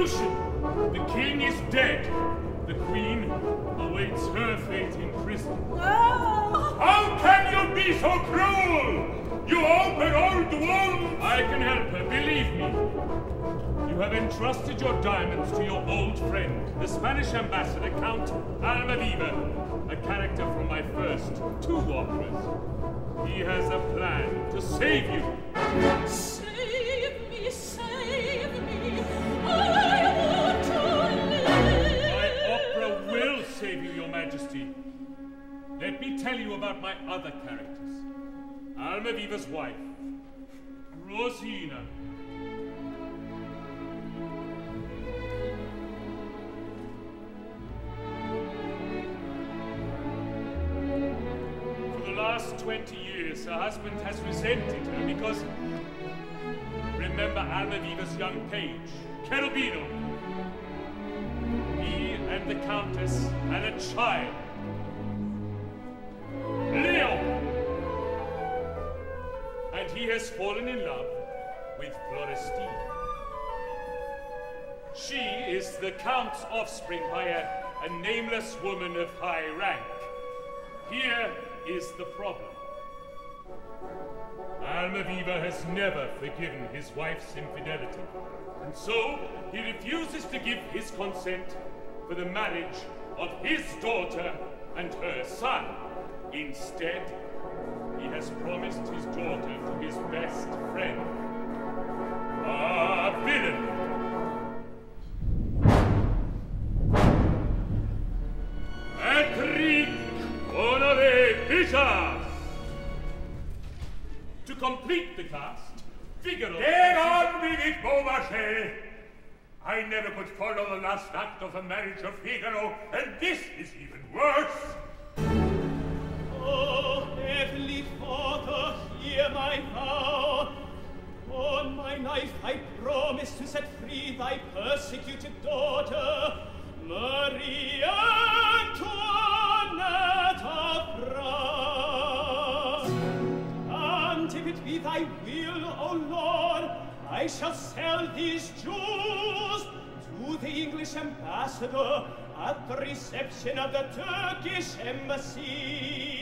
revolution! The king is dead. The queen awaits her fate in prison. No! How can you be so cruel? You open old wounds! I can help her, believe me. You have entrusted your diamonds to your old friend, the Spanish ambassador, Count Almaviva, a character from my first 2 operas. He has a plan to save you. Save me, save me. I want to live. My opera will save you, your majesty. Let me tell you about my other characters. Almaviva's wife, Rosina. For the last 20 years, her husband has resented her because... Remember Almaviva's young page, Cherubino. He and the Countess had a child. Leo! And he has fallen in love with Florestina. She is the Count's offspring by a nameless woman of high rank. Here is the problem. Almaviva has never forgiven his wife's infidelity, and so he refuses to give his consent for the marriage of his daughter and her son. Instead, he has promised his daughter to his best friend, a villain. Patrick Honoré Pichas! To complete the cast, Figaro... Get on with it, Beaumarchais! I never could follow the last act of the marriage of Figaro, and this is even worse! Oh, heavenly Father, hear my vow. On my knife I promise to set free thy persecuted daughter, Marie Antoinette of France. And if it be thy will, O Lord, I shall sell these jewels to the English ambassador at the reception of the Turkish embassy.